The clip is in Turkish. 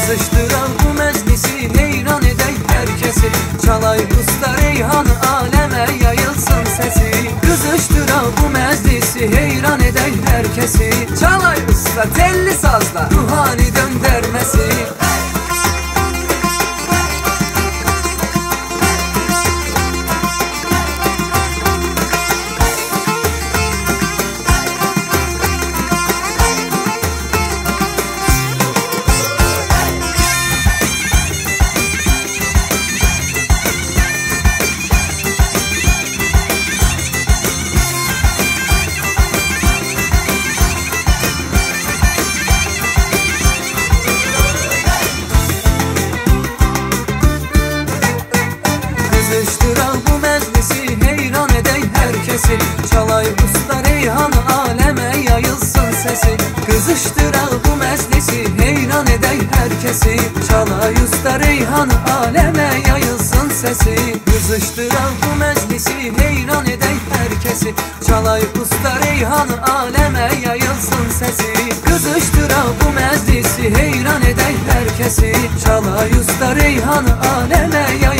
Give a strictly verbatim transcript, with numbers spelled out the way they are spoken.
Kızıştıran bu meclisi heyran edey herkesi. Çalay usta Reyhan'ı aleme yayılsın sesi. Kızıştıran bu meclisi heyran edey herkesi. Çalay usta telli sazla ruhani döndermesi. Kızıştıran bu meclisi heyran edey herkesi. Çalay usta Reyhan'ı aleme yayılsın sesi. Kızıştıran bu meclisi heyran edey herkesi. Çalay usta Reyhan'ı aleme yayılsın sesi. Kızıştıran bu meclisi heyran edey herkesi. Çalay usta Reyhan'ı aleme yayılsın sesi. Kızıştıran bu meclisi heyran edey herkesi. Çalay usta Reyhan'ı aleme yayılsın